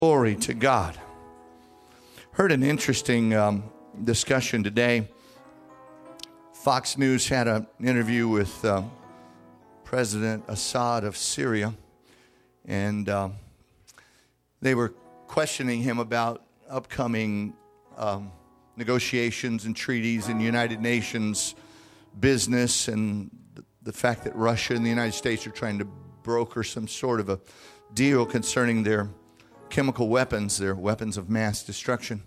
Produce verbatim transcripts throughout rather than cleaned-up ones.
Glory to God. Heard an interesting um, discussion today. Fox News had an interview with uh, President Assad of Syria, and uh, they were questioning him about upcoming um, negotiations and treaties in the United Nations business, and the fact that Russia and the United States are trying to broker some sort of a deal concerning their chemical weapons, their weapons of mass destruction.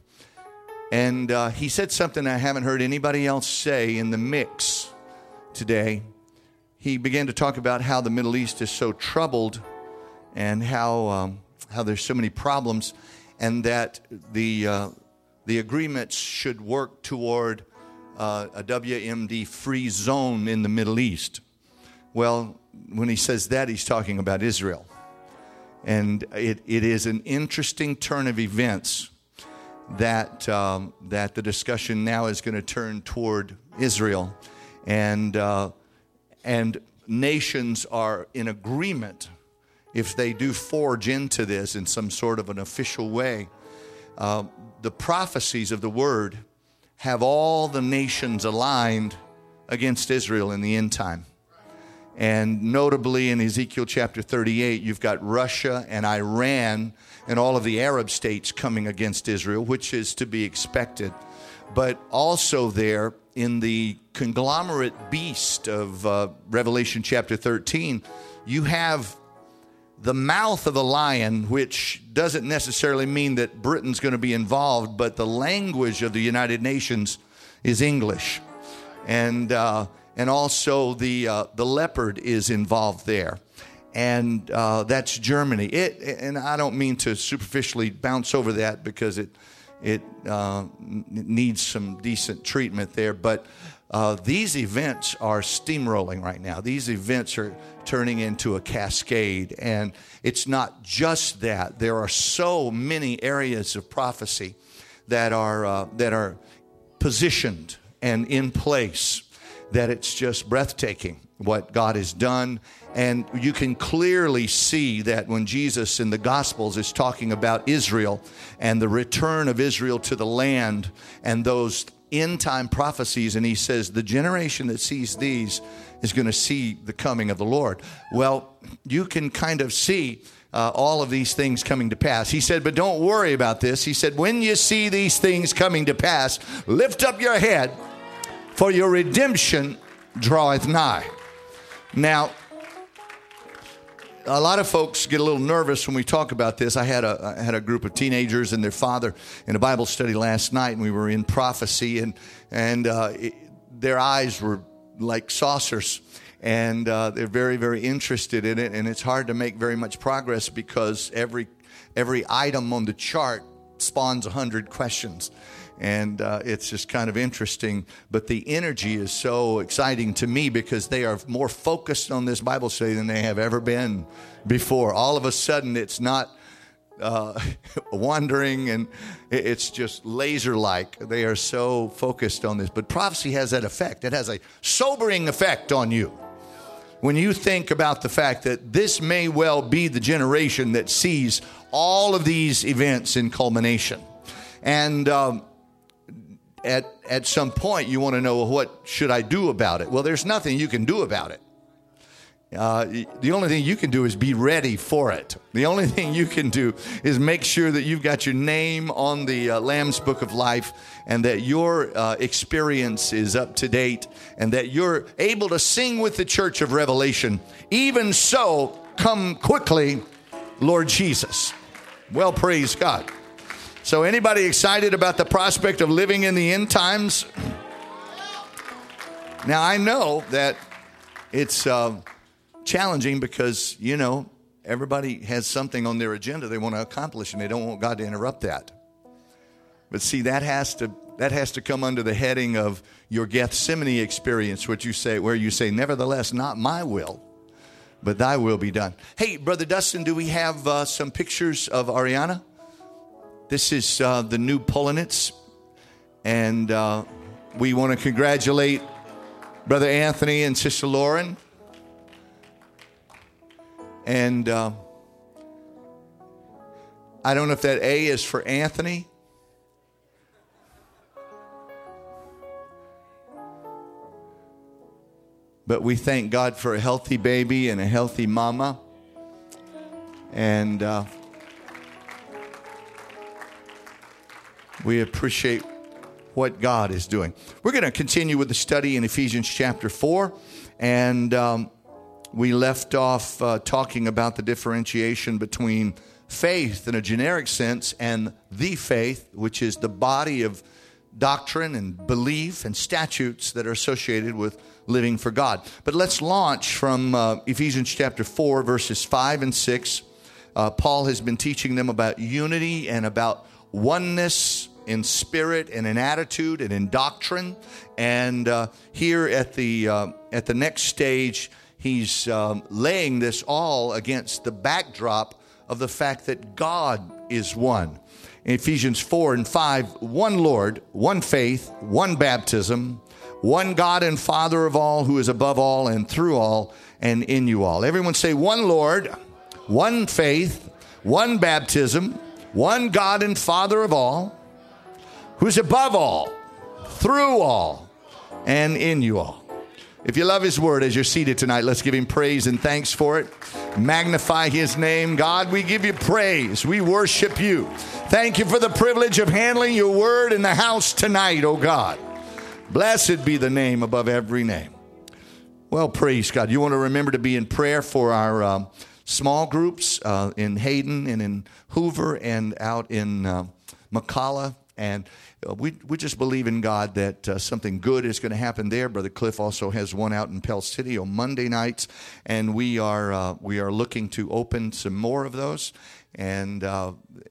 And uh, he said something I haven't heard anybody else say in the mix today. He began to talk about how the Middle East is so troubled and how um, how there's so many problems, and that the uh, the agreements should work toward uh, a W M D-free zone in the Middle East. Well, when he says that, he's talking about Israel. And it, it is an interesting turn of events that um, that the discussion now is going to turn toward Israel, and uh, and nations are in agreement if they do forge into this in some sort of an official way. Uh, the prophecies of the Word have all the nations aligned against Israel in the end time. And notably in Ezekiel chapter thirty-eight, you've got Russia and Iran and all of the Arab states coming against Israel, which is to be expected. But also there in the conglomerate beast of uh, Revelation chapter thirteen, you have the mouth of a lion, which doesn't necessarily mean that Britain's going to be involved, but the language of the United Nations is English. And uh And also the uh, the leopard is involved there, and uh, that's Germany. It and I don't mean to superficially bounce over that because it it uh, needs some decent treatment there. But uh, these events are steamrolling right now. These events are turning into a cascade, and it's not just that. There are so many areas of prophecy that are uh, that are positioned and in place, that it's just breathtaking what God has done. And you can clearly see that when Jesus in the Gospels is talking about Israel and the return of Israel to the land and those end-time prophecies, and he says the generation that sees these is going to see the coming of the Lord. Well, you can kind of see uh, all of these things coming to pass. He said, but don't worry about this. He said, when you see these things coming to pass, lift up your head, for your redemption draweth nigh. Now, a lot of folks get a little nervous when we talk about this. I had a I had a group of teenagers and their father in a Bible study last night, and we were in prophecy, and and uh, it, their eyes were like saucers, and uh, they're very very interested in it. And it's hard to make very much progress because every every item on the chart spawns a hundred questions. And uh, it's just kind of interesting. But the energy is so exciting to me because they are more focused on this Bible study than they have ever been before. All of a sudden, it's not uh, wandering, and it's just laser-like. They are so focused on this. But prophecy has that effect. It has a sobering effect on you when you think about the fact that this may well be the generation that sees all of these events in culmination. And um, At at some point, you want to know, well, what should I do about it? Well, there's nothing you can do about it. Uh, the only thing you can do is be ready for it. The only thing you can do is make sure that you've got your name on the uh, Lamb's Book of Life, and that your uh, experience is up to date, and that you're able to sing with the Church of Revelation. Even so, come quickly, Lord Jesus. Well, praise God. So anybody excited about the prospect of living in the end times? Now, I know that it's uh, challenging because, you know, everybody has something on their agenda they want to accomplish, and they don't want God to interrupt that. But see, that has to that has to come under the heading of your Gethsemane experience, which you say, where you say, nevertheless, not my will, but thy will be done. Hey, Brother Dustin, do we have uh, some pictures of Ariana? This is uh, the new Polonitz, and uh, we want to congratulate Brother Anthony and Sister Lauren. And uh, I don't know if that A is for Anthony. But we thank God for a healthy baby and a healthy mama. And uh, we appreciate what God is doing. We're going to continue with the study in Ephesians chapter four. And um, we left off uh, talking about the differentiation between faith in a generic sense and the faith, which is the body of doctrine and belief and statutes that are associated with living for God. But let's launch from uh, Ephesians chapter four, verses five and six. Uh, Paul has been teaching them about unity and about oneness in spirit and in attitude and in doctrine. And uh, here at the uh, at the next stage, he's um, laying this all against the backdrop of the fact that God is one. In Ephesians four and five, one Lord, one faith, one baptism, one God and Father of all, who is above all and through all and in you all. Everyone say, one Lord, one faith, one baptism, one God and Father of all, who is above all, through all, and in you all. If you love his word as you're seated tonight, let's give him praise and thanks for it. Magnify his name. God, we give you praise. We worship you. Thank you for the privilege of handling your word in the house tonight, oh God. Blessed be the name above every name. Well, praise God. You want to remember to be in prayer for our um, small groups uh, in Hayden and in Hoover and out in uh, McCalla. And we we just believe in God that uh, something good is going to happen there. Brother Cliff also has one out in Pell City on Monday nights, and we are uh, we are looking to open some more of those. And uh,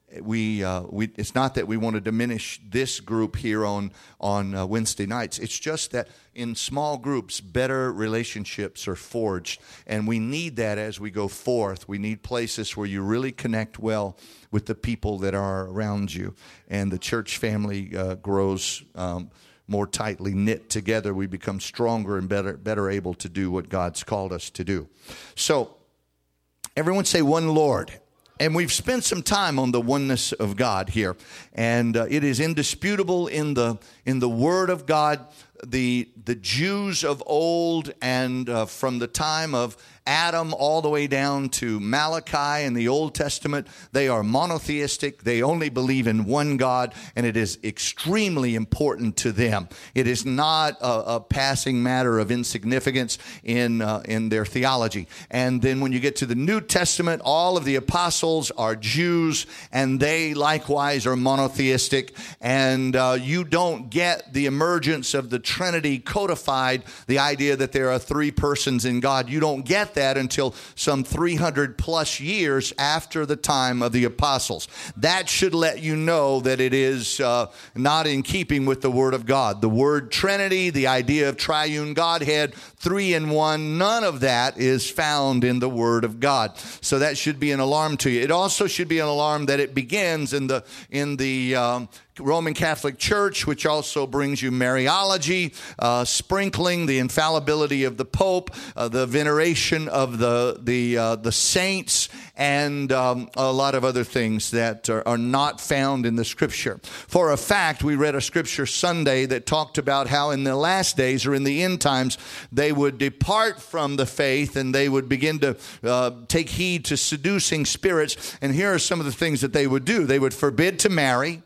we uh, we it's not that we want to diminish this group here on on uh, Wednesday nights. It's just that in small groups, better relationships are forged, and we need that as we go forth. We need places where you really connect well with the people that are around you, and the church family uh, grows um, more tightly knit together. We become stronger and better better able to do what God's called us to do. So, everyone say one Lord. And we've spent some time on the oneness of God here, and uh, it is indisputable in the in the Word of God. The the Jews of old, and uh, from the time of Adam all the way down to Malachi in the Old Testament, they are monotheistic. They only believe in one God, and it is extremely important to them. It is not a, a passing matter of insignificance in uh, in their theology. And then when you get to the New Testament, all of the apostles are Jews, and they likewise are monotheistic. And uh, you don't get the emergence of the Trinity codified, the idea that there are three persons in God. You don't get that until some three hundred plus years after the time of the apostles. That should let you know that it is uh, not in keeping with the Word of God. The word Trinity, the idea of triune Godhead, three in one, none of that is found in the Word of God. So that should be an alarm to you. It also should be an alarm that it begins in the in the um, Roman Catholic Church, which also brings you Mariology, uh, sprinkling, the infallibility of the Pope, uh, the veneration of the the uh, the saints, and um, a lot of other things that are, are not found in the Scripture. For a fact, we read a Scripture Sunday that talked about how in the last days or in the end times, they would depart from the faith and they would begin to uh, take heed to seducing spirits. And here are some of the things that they would do. They would forbid to marry.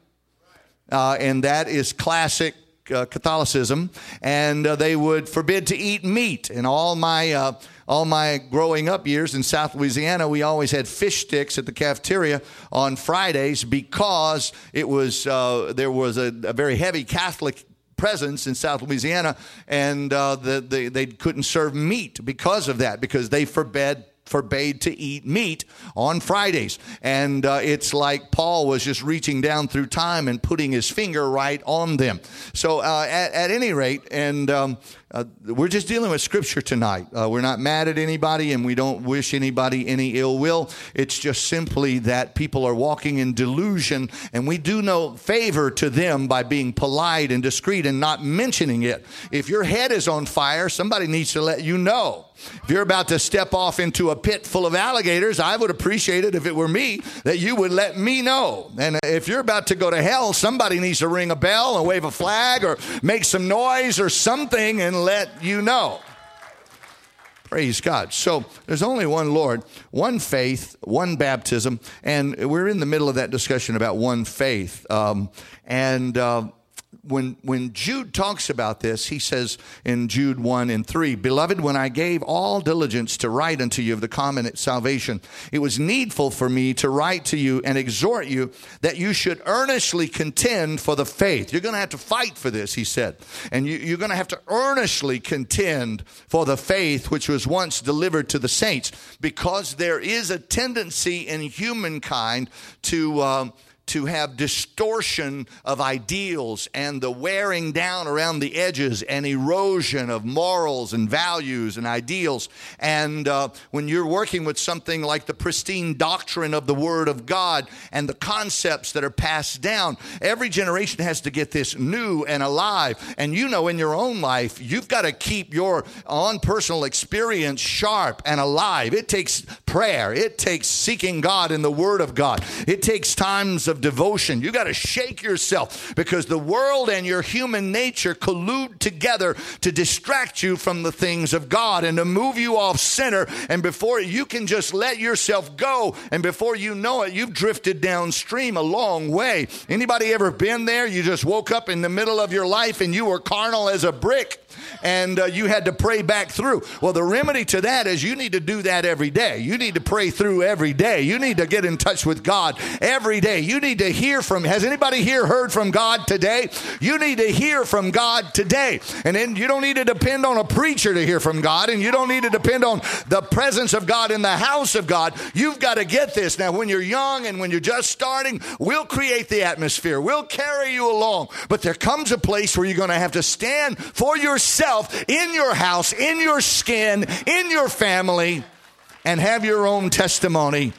Uh, and that is classic uh, Catholicism. And uh, they would forbid to eat meat. In all my uh, all my growing up years in South Louisiana, we always had fish sticks at the cafeteria on Fridays because it was uh, there was a, a very heavy Catholic presence in South Louisiana, and uh, the, the, they couldn't serve meat because of that, because they forbade forbade to eat meat on Fridays. And uh, it's like Paul was just reaching down through time and putting his finger right on them. So uh, at, at any rate, and um, Uh, we're just dealing with Scripture tonight. Uh, we're not mad at anybody, and we don't wish anybody any ill will. It's just simply that people are walking in delusion, and we do no favor to them by being polite and discreet and not mentioning it. If your head is on fire, somebody needs to let you know. If you're about to step off into a pit full of alligators, I would appreciate it if it were me that you would let me know. And if you're about to go to hell, somebody needs to ring a bell or wave a flag or make some noise or something and let you know. Praise God. So there's only one Lord, one faith, one baptism, and we're in the middle of that discussion about one faith. Um, and uh, When when Jude talks about this, he says in Jude one and three, Beloved, when I gave all diligence to write unto you of the common salvation, it was needful for me to write to you and exhort you that you should earnestly contend for the faith. You're going to have to fight for this, he said. And you, you're going to have to earnestly contend for the faith which was once delivered to the saints, because there is a tendency in humankind to... Um, to have distortion of ideals and the wearing down around the edges and erosion of morals and values and ideals. And uh, when you're working with something like the pristine doctrine of the Word of God and the concepts that are passed down, every generation has to get this new and alive. And you know, in your own life, you've got to keep your own personal experience sharp and alive. It takes prayer. It takes seeking God in the Word of God. It takes times of devotion. You got to shake yourself, because the world and your human nature collude together to distract you from the things of God and to move you off center. And before you can just let yourself go, and before you know it, you've drifted downstream a long way. Anybody ever been there? You just woke up in the middle of your life and you were carnal as a brick, and uh, you had to pray back through. Well, the remedy to that is you need to do that every day. You need to pray through every day. You need to get in touch with God every day. You need to hear from, has anybody here heard from God today? You need to hear from God today. And then you don't need to depend on a preacher to hear from God, and you don't need to depend on the presence of God in the house of God. You've got to get this. Now, when you're young and when you're just starting, we'll create the atmosphere. We'll carry you along. But there comes a place where you're going to have to stand for yourself in your house, in your skin, in your family, and have your own testimony.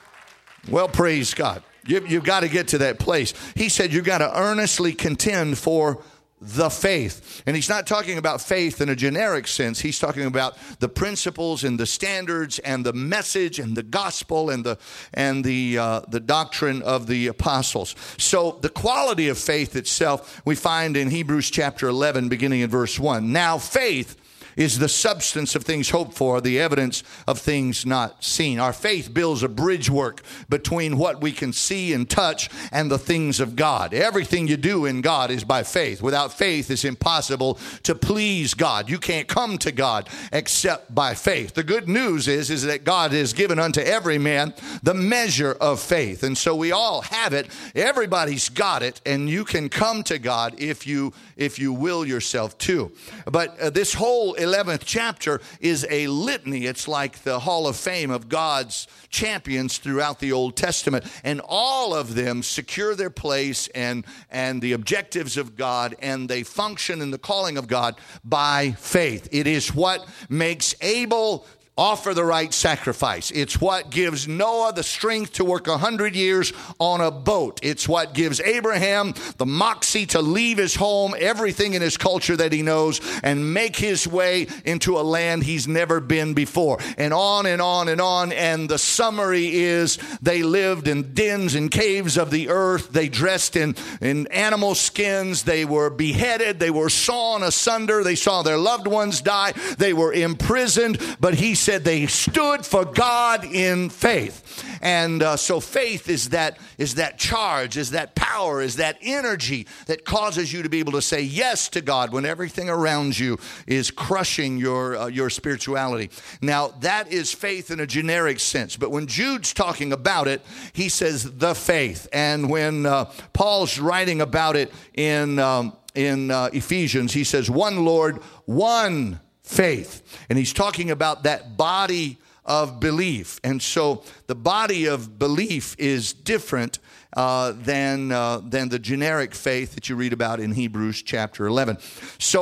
Well, praise God. You, you've got to get to that place. He said you've got to earnestly contend for the faith. And he's not talking about faith in a generic sense. He's talking about the principles and the standards and the message and the gospel and the and the uh, the doctrine of the apostles. So the quality of faith itself we find in Hebrews chapter eleven, beginning in verse one. Now faith is the substance of things hoped for, the evidence of things not seen. Our faith builds a bridge work between what we can see and touch and the things of God. Everything you do in God is by faith. Without faith, it's impossible to please God. You can't come to God except by faith. The good news is, is that God has given unto every man the measure of faith. And so we all have it. Everybody's got it. And you can come to God if you, if you will yourself to. But uh, this whole eleventh chapter is a litany. It's like the Hall of Fame of God's champions throughout the Old Testament. And all of them secure their place and, and the objectives of God, and they function in the calling of God by faith. It is what makes Abel offer the right sacrifice. It's what gives Noah the strength to work a hundred years on a boat. It's what gives Abraham the moxie to leave his home, everything in his culture that he knows, and make his way into a land he's never been before. And on and on and on. And the summary is they lived in dens and caves of the earth. They dressed in, in animal skins. They were beheaded. They were sawn asunder. They saw their loved ones die. They were imprisoned. But he said they stood for God in faith. And uh, so faith is that is that charge, is that power, is that energy that causes you to be able to say yes to God when everything around you is crushing your uh, your spirituality. Now, that is faith in a generic sense. But when Jude's talking about it, he says the faith. And when uh, Paul's writing about it in, um, in uh, Ephesians, he says one Lord, one faith. And he's talking about that body of belief. And so the body of belief is different uh, than, uh, than the generic faith that you read about in Hebrews chapter eleven. So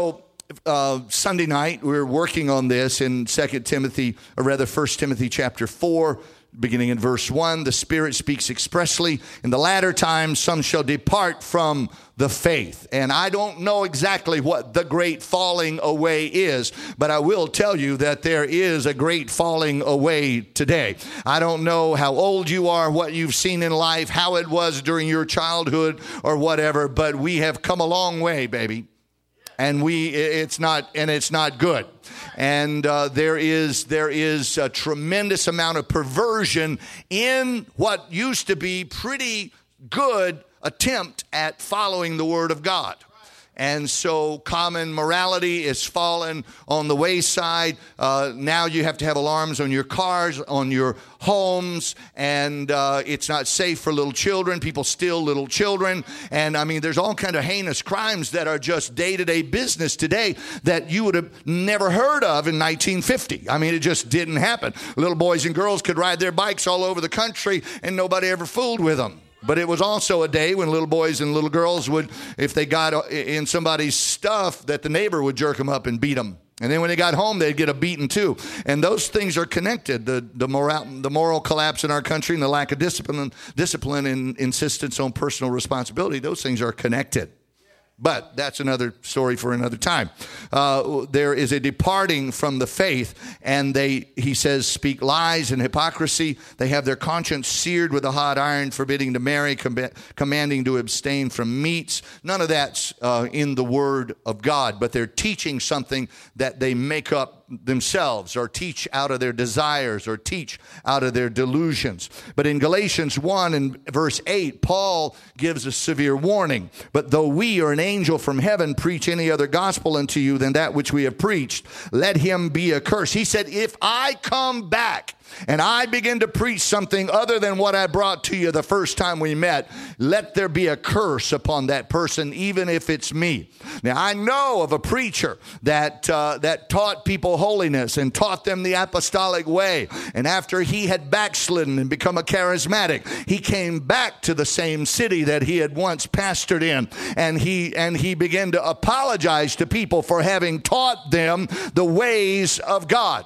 uh, Sunday night, we were working on this in Second Timothy, or rather First Timothy chapter four, beginning in verse one. The Spirit speaks expressly, in the latter times some shall depart from the faith. And I don't know exactly what the great falling away is, but I will tell you that there is a great falling away today. I don't know how old you are, what you've seen in life, how it was during your childhood or whatever, but we have come a long way, baby. And we, it's not, and it's not good. And uh, there is there is a tremendous amount of perversion in what used to be pretty good attempt at following the Word of God. And so common morality is fallen on the wayside. Uh, now you have to have alarms on your cars, on your homes, and uh, it's not safe for little children. People steal little children. And I mean, there's all kind of heinous crimes that are just day-to-day business today that you would have never heard of in nineteen fifty. I mean, it just didn't happen. Little boys and girls could ride their bikes all over the country and nobody ever fooled with them. But it was also a day when little boys and little girls would, if they got in somebody's stuff, that the neighbor would jerk them up and beat them. And then when they got home, they'd get a beating too. And those things are connected. The the moral, the moral collapse in our country and the lack of discipline, discipline and insistence on personal responsibility, those things are connected. But that's another story for another time. Uh, there is a departing from the faith, and they, he says, speak lies and hypocrisy. They have their conscience seared with a hot iron, forbidding to marry, com- commanding to abstain from meats. None of that's uh, in the Word of God, but they're teaching something that they make up themselves or teach out of their desires or teach out of their delusions. But in Galatians one and verse eight, Paul gives a severe warning. But though we or an angel from heaven preach any other gospel unto you than that which we have preached, let him be accursed. He said, if I come back and I begin to preach something other than what I brought to you the first time we met, let there be a curse upon that person, even if it's me. Now, I know of a preacher that uh, that taught people holiness and taught them the apostolic way. And after he had backslidden and become a charismatic, he came back to the same city that he had once pastored in. And he, and he began to apologize to people for having taught them the ways of God.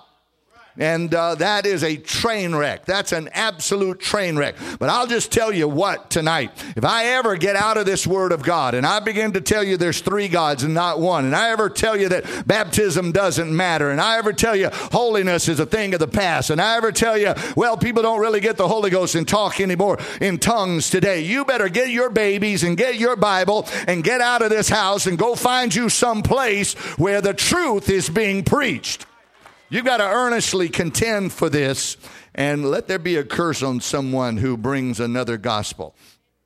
And uh, that is a train wreck. That's an absolute train wreck. But I'll just tell you what tonight. If I ever get out of this Word of God and I begin to tell you there's three gods and not one, and I ever tell you that baptism doesn't matter, and I ever tell you holiness is a thing of the past, and I ever tell you, well, people don't really get the Holy Ghost and talk anymore in tongues today, you better get your babies and get your Bible and get out of this house and go find you some place where the truth is being preached. You've got to earnestly contend for this, and let there be a curse on someone who brings another gospel.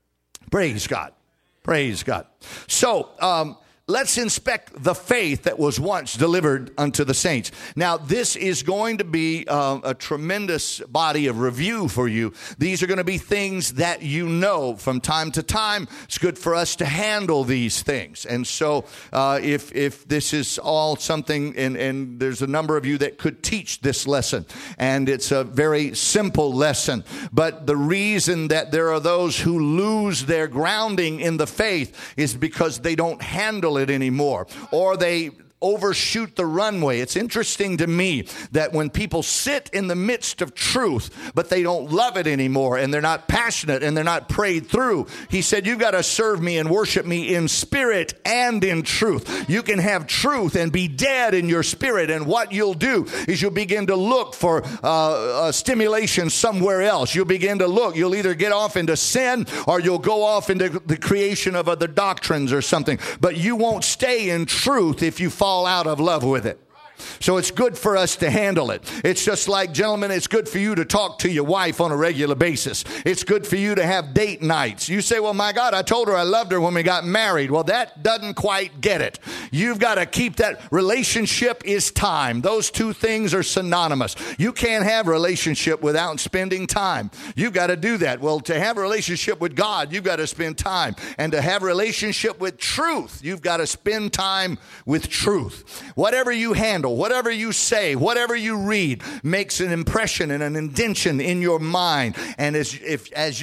Praise God. Praise God. So, um, let's inspect the faith that was once delivered unto the saints. Now, this is going to be uh, a tremendous body of review for you. These are going to be things that you know from time to time. It's good for us to handle these things. And so uh, if if this is all something, and, and there's a number of you that could teach this lesson, and it's a very simple lesson. But the reason that there are those who lose their grounding in the faith is because they don't handle it anymore, or they overshoot the runway. It's interesting to me that when people sit in the midst of truth, but they don't love it anymore, and they're not passionate, and they're not prayed through. He said, you've got to serve me and worship me in spirit and in truth. You can have truth and be dead in your spirit, and what you'll do is you'll begin to look for uh, uh, stimulation somewhere else. You'll begin to look. You'll either get off into sin, or you'll go off into the creation of other doctrines or something. But you won't stay in truth if you fall out of love with it. So it's good for us to handle it. It's just like, gentlemen, it's good for you to talk to your wife on a regular basis. It's good for you to have date nights. You say, well, my God, I told her I loved her when we got married. Well, that doesn't quite get it. You've got to keep that. Relationship is time. Those two things are synonymous. You can't have a relationship without spending time. You've got to do that. Well, to have a relationship with God, you've got to spend time. And to have a relationship with truth, you've got to spend time with truth. Whatever you handle, whatever you say, whatever you read makes an impression and an indention in your mind. And as, if, as you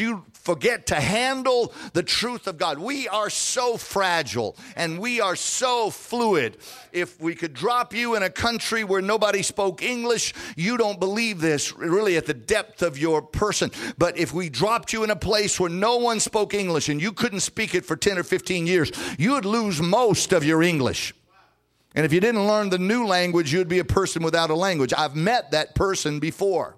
forget to handle the truth of God. We are so fragile and we are so fluid. If we could drop you in a country where nobody spoke English, you don't believe this really at the depth of your person. But if we dropped you in a place where no one spoke English and you couldn't speak it for ten or fifteen years, you would lose most of your English. And if you didn't learn the new language, you'd be a person without a language. I've met that person before.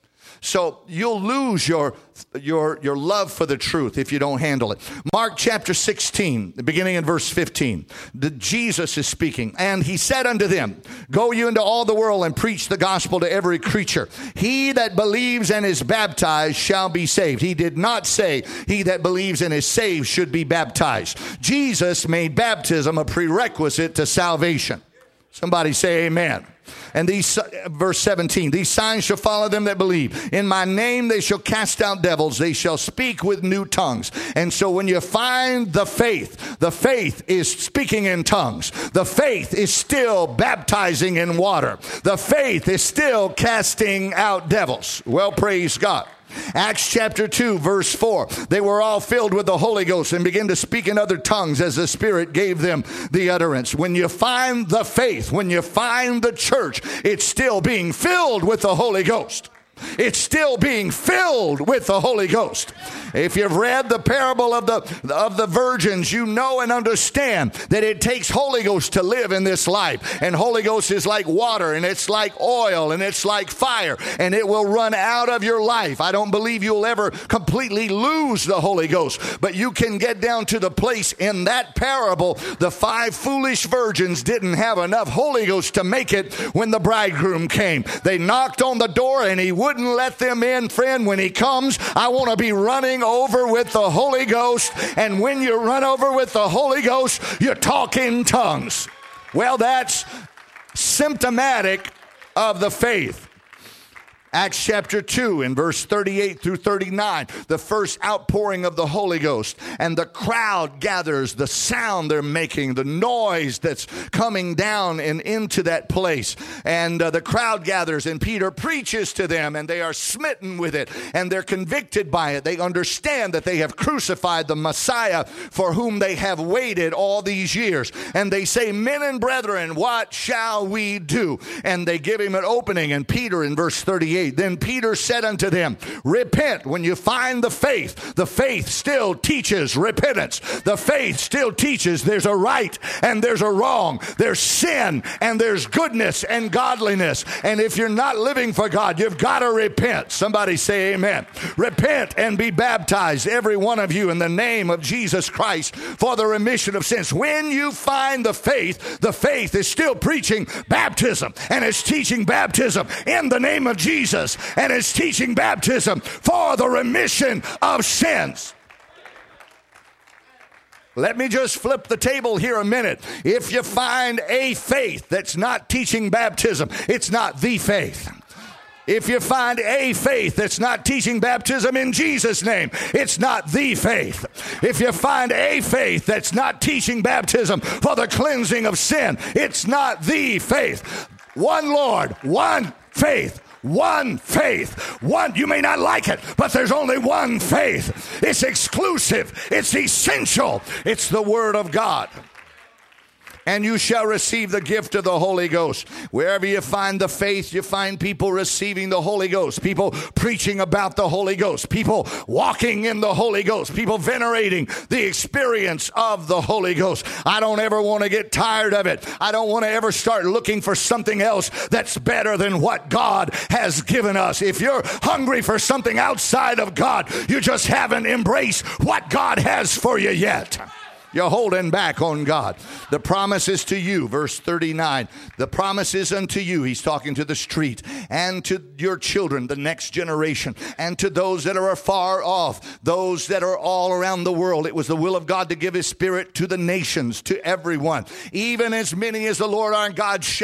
So you'll lose your, your, your love for the truth if you don't handle it. Mark chapter sixteen, beginning in verse fifteen. The, Jesus is speaking. And he said unto them, go you into all the world and preach the gospel to every creature. He that believes and is baptized shall be saved. He did not say he that believes and is saved should be baptized. Jesus made baptism a prerequisite to salvation. Somebody say amen. And these, verse seventeen, these signs shall follow them that believe. In my name they shall cast out devils. They shall speak with new tongues. And so when you find the faith, the faith is speaking in tongues. The faith is still baptizing in water. The faith is still casting out devils. Well, praise God. Acts chapter two, verse four. They were all filled with the Holy Ghost and began to speak in other tongues as the Spirit gave them the utterance. When you find the faith, when you find the church, it's still being filled with the Holy Ghost. It's still being filled with the Holy Ghost. If you've read the parable of the of the virgins, you know and understand that it takes Holy Ghost to live in this life. And Holy Ghost is like water, and it's like oil, and it's like fire, and it will run out of your life. I don't believe you'll ever completely lose the Holy Ghost, but you can get down to the place in that parable. The five foolish virgins didn't have enough Holy Ghost to make it when the bridegroom came. They knocked on the door, and he wouldn't let them in. Friend, when he comes, I want to be running over with the Holy Ghost. And when you run over with the Holy Ghost, you talk in tongues. Well, that's symptomatic of the faith. Acts chapter two in verse thirty-eight through thirty-nine, the first outpouring of the Holy Ghost. And the crowd gathers, the sound they're making, the noise that's coming down and into that place. And uh, the crowd gathers, and Peter preaches to them, and they are smitten with it, and they're convicted by it. They understand that they have crucified the Messiah for whom they have waited all these years. And they say, men and brethren, what shall we do? And they give him an opening. And Peter in verse thirty-eight, then Peter said unto them, repent. When you find the faith, the faith still teaches repentance. The faith still teaches there's a right and there's a wrong. There's sin and there's goodness and godliness. And if you're not living for God, you've got to repent. Somebody say amen. Repent and be baptized, every one of you, in the name of Jesus Christ for the remission of sins. When you find the faith, the faith is still preaching baptism, and it's teaching baptism in the name of Jesus. And is teaching baptism for the remission of sins. Let me just flip the table here a minute. If you find a faith that's not teaching baptism, it's not the faith. If you find a faith that's not teaching baptism in Jesus' name, it's not the faith. If you find a faith that's not teaching baptism for the cleansing of sin, it's not the faith. One Lord, one faith. One faith. One, you may not like it, but there's only one faith. It's exclusive. It's essential. It's the Word of God. And you shall receive the gift of the Holy Ghost. Wherever you find the faith, you find people receiving the Holy Ghost, people preaching about the Holy Ghost, people walking in the Holy Ghost, people venerating the experience of the Holy Ghost. I don't ever want to get tired of it. I don't want to ever start looking for something else that's better than what God has given us. If you're hungry for something outside of God, you just haven't embraced what God has for you yet. You're holding back on God. The promise is to you, verse thirty-nine. The promise is unto you, he's talking to the street, and to your children, the next generation, and to those that are afar off, those that are all around the world. It was the will of God to give his Spirit to the nations, to everyone, even as many as the Lord our God shall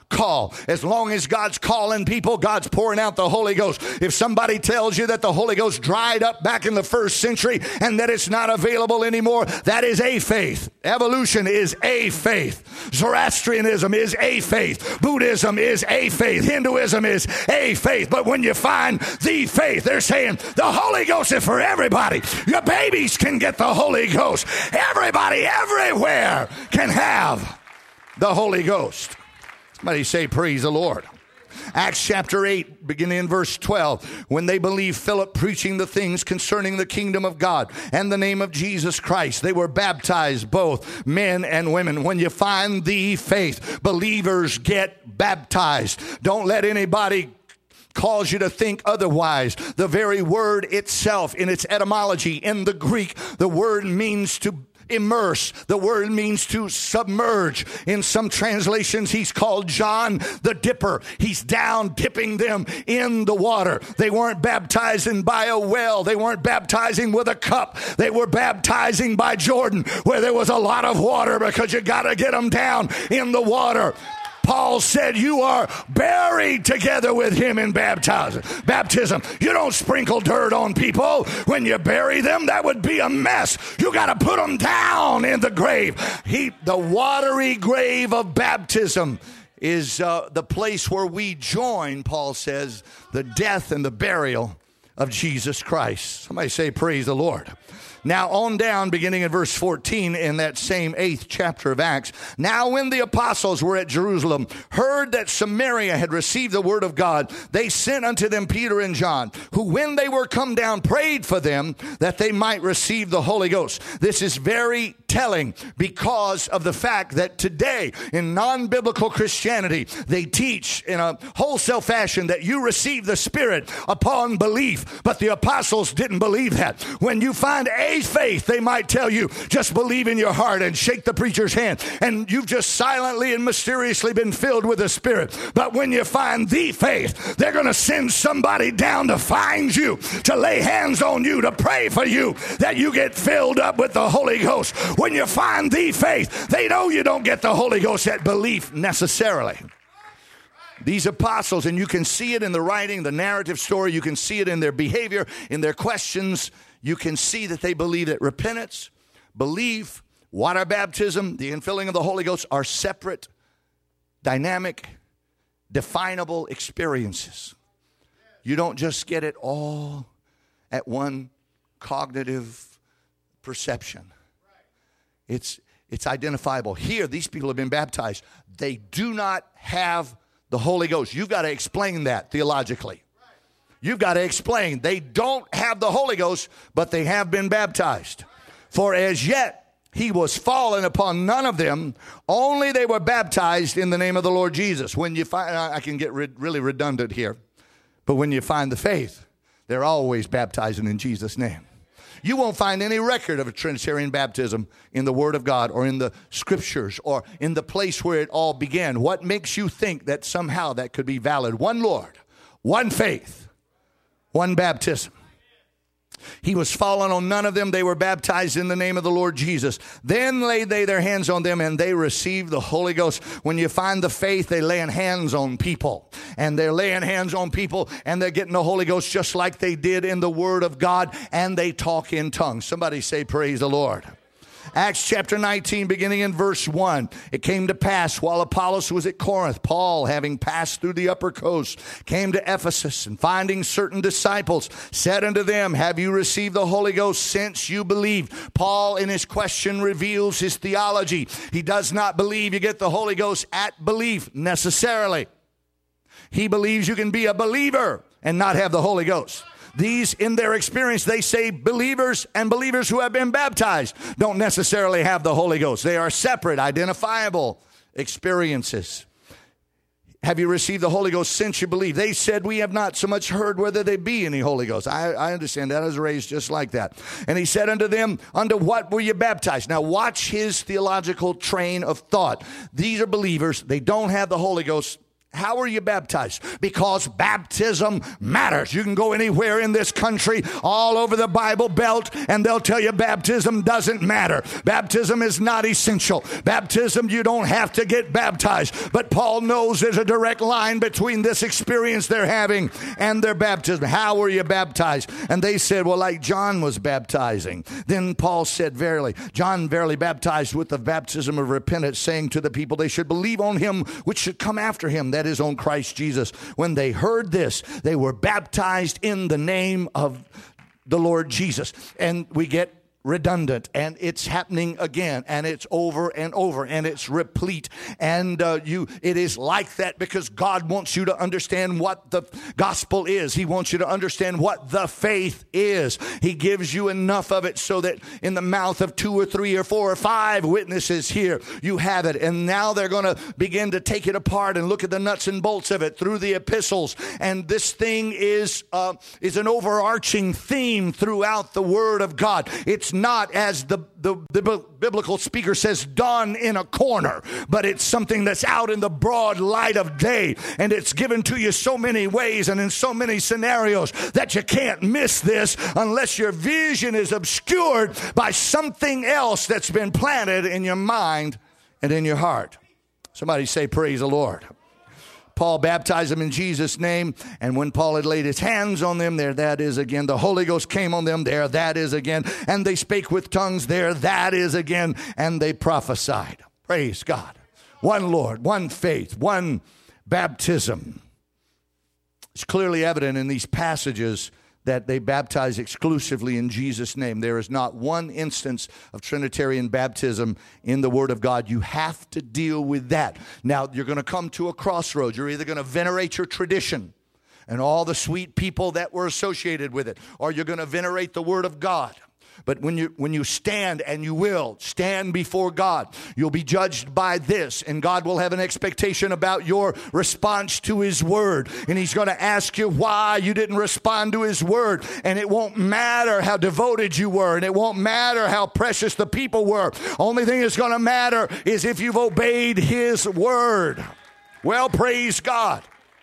call. As long as God's calling people, God's pouring out the Holy Ghost. If somebody tells you that the Holy Ghost dried up back in the first century and that it's not available anymore, that is a faith. Evolution is a faith. Zoroastrianism is a faith. Buddhism is a faith. Hinduism is a faith. But when you find the faith, they're saying the Holy Ghost is for everybody. Your babies can get the Holy Ghost. Everybody, everywhere can have the Holy Ghost. Somebody say, praise the Lord. Acts chapter eight, beginning in verse twelve, when they believed Philip preaching the things concerning the kingdom of God and the name of Jesus Christ, they were baptized, both men and women. When you find the faith, believers get baptized. Don't let anybody cause you to think otherwise. The very word itself, in its etymology, in the Greek, the word means to immerse. The word means to submerge. In some translations, he's called John the Dipper. He's down dipping them in the water. They weren't baptizing by a well. They weren't baptizing with a cup. They were baptizing by Jordan, where there was a lot of water, because you got to get them down in the water. Paul said you are buried together with him in baptism. Baptism. You don't sprinkle dirt on people when you bury them. That would be a mess. You got to put them down in the grave. He, the watery grave of baptism is uh, the place where we join, Paul says, the death and the burial of Jesus Christ. Somebody say, praise the Lord. Now on down, beginning in verse fourteen in that same eighth chapter of Acts. Now when the apostles were at Jerusalem, heard that Samaria had received the word of God, they sent unto them Peter and John, who when they were come down prayed for them that they might receive the Holy Ghost. This is very telling because of the fact that today in non-biblical Christianity, they teach in a wholesale fashion that you receive the Spirit upon belief. But the apostles didn't believe that. When you find a faith, they might tell you, just believe in your heart and shake the preacher's hand, and you've just silently and mysteriously been filled with the Spirit. But when you find the faith, they're going to send somebody down to find you, to lay hands on you, to pray for you, that you get filled up with the Holy Ghost. When you find the faith, they know you don't get the Holy Ghost at belief necessarily. These apostles, and you can see it in the writing, the narrative story, you can see it in their behavior, in their questions. You can see that they believe that repentance, belief, water baptism, the infilling of the Holy Ghost are separate, dynamic, definable experiences. You don't just get it all at one cognitive perception. It's, it's identifiable. Here, these people have been baptized. They do not have the Holy Ghost. You've got to explain that theologically. You've got to explain. They don't have the Holy Ghost, but they have been baptized. For as yet he was fallen upon none of them, only they were baptized in the name of the Lord Jesus. When you find, I can get rid, really redundant here, but when you find the faith, they're always baptizing in Jesus' name. You won't find any record of a Trinitarian baptism in the Word of God or in the Scriptures or in the place where it all began. What makes you think that somehow that could be valid? One Lord, one faith, one baptism. He was fallen on none of them. They were baptized in the name of the Lord Jesus. Then laid they their hands on them, and they received the Holy Ghost. When you find the faith, they're laying hands on people. And they're laying hands on people, and they're getting the Holy Ghost just like they did in the Word of God, and they talk in tongues. Somebody say, praise the Lord. Acts chapter nineteen, beginning in verse one. It came to pass while Apollos was at Corinth, Paul, having passed through the upper coast, came to Ephesus, and finding certain disciples, said unto them, have you received the Holy Ghost since you believed? Paul, in his question, reveals his theology. He does not believe you get the Holy Ghost at belief necessarily. He believes you can be a believer and not have the Holy Ghost. These, in their experience, they say believers and believers who have been baptized don't necessarily have the Holy Ghost. They are separate, identifiable experiences. Have you received the Holy Ghost since you believe? They said, we have not so much heard whether there be any Holy Ghost. I, I understand that. I was raised just like that. And he said unto them, unto what were you baptized? Now watch his theological train of thought. These are believers. They don't have the Holy Ghost How are you baptized? Because baptism matters. You can go anywhere in this country, all over the Bible Belt, and they'll tell you baptism doesn't matter. Baptism is not essential. Baptism, you don't have to get baptized. But Paul knows there's a direct line between this experience they're having and their baptism. How were you baptized? And they said, well, like John was baptizing. Then Paul said, verily, John verily baptized with the baptism of repentance, saying to the people they should believe on him which should come after him, that is on Christ Jesus. When they heard this, they were baptized in the name of the Lord Jesus. And we get redundant, and it's happening again, and it's over and over, and it's replete. And uh, you, it is like that because God wants you to understand what the gospel is. He wants you to understand what the faith is. He gives you enough of it so that in the mouth of two or three or four or five witnesses here, you have it. And now they're going to begin to take it apart and look at the nuts and bolts of it through the epistles. And this thing is uh, is an overarching theme throughout the Word of God. It's not, as the, the, the biblical speaker says, done in a corner, but it's something that's out in the broad light of day, and it's given to you so many ways and in so many scenarios that you can't miss this unless your vision is obscured by something else that's been planted in your mind and in your heart. Somebody say, praise the Lord. Paul baptized them in Jesus' name, and when Paul had laid his hands on them, there that is again. The Holy Ghost came on them, there that is again. And they spake with tongues, there that is again. And they prophesied. Praise God. One Lord, one faith, one baptism. It's clearly evident in these passages that they baptize exclusively in Jesus' name. There is not one instance of Trinitarian baptism in the Word of God. You have to deal with that. Now, you're going to come to a crossroads. You're either going to venerate your tradition and all the sweet people that were associated with it, or you're going to venerate the Word of God. But when you when you stand, and you will stand before God, you'll be judged by this, and God will have an expectation about your response to His Word. And He's going to ask you why you didn't respond to His Word. And it won't matter how devoted you were, and it won't matter how precious the people were. Only thing that's going to matter is if you've obeyed His Word. Well, praise God.